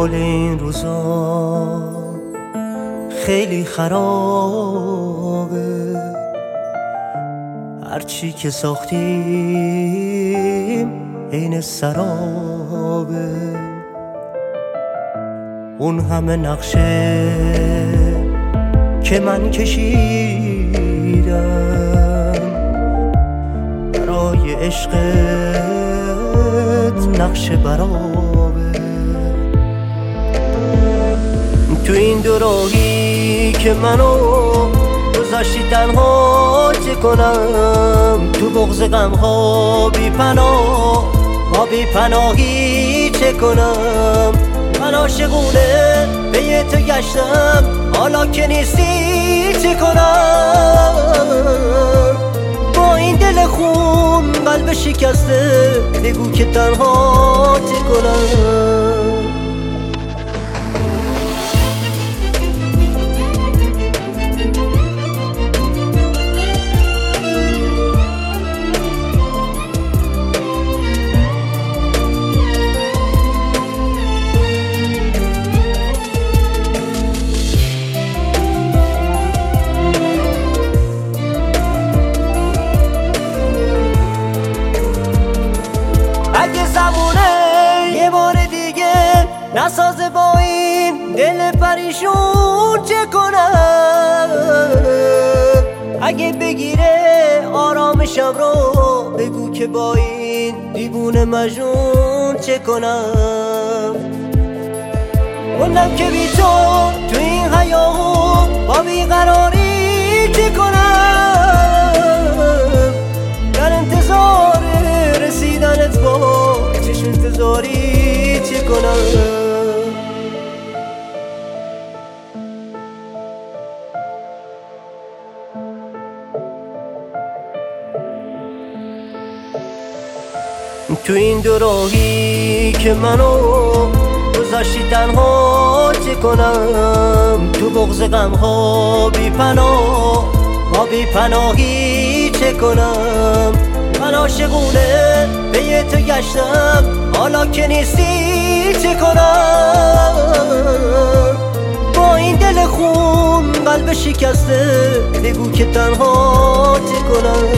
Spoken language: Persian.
حال این روزا خیلی خرابه، هرچی که ساختیم عین سرابه. اون همه نقشه که من کشیدم برای عشقت نقشه برابه. تو این دو راهی که منو گذاشتی تنها چه کنم؟ تو بغض غمها بی پناه با بی پناهی چه کنم؟ من عاشقونه به تو گشتم، حالا که نیستی چه کنم؟ با این دل خون قلب شکسته بگو که تنها چه کنم؟ اگه زمونه یه بار دیگه نسازه با این دل پریشون چه کنم؟ اگه بگیره آرامشم رو بگو که با این دیوونه مجنون چه کنم؟ موندم که بی تو این حیاهو با بیقراری چه کنم؟ در انتظار رسیدنت با چشم انتظاری چه کنم؟ تو این دو راهی که منو گذاشتی تنها چه کنم؟ تو بغض غمها بی پناه با بی پناهی چه کنم؟ من عاشقونه به تو گشتم، حالا که نیستی چه کنم؟ با این دل خون قلب شکسته بگو که تنها چه کنم؟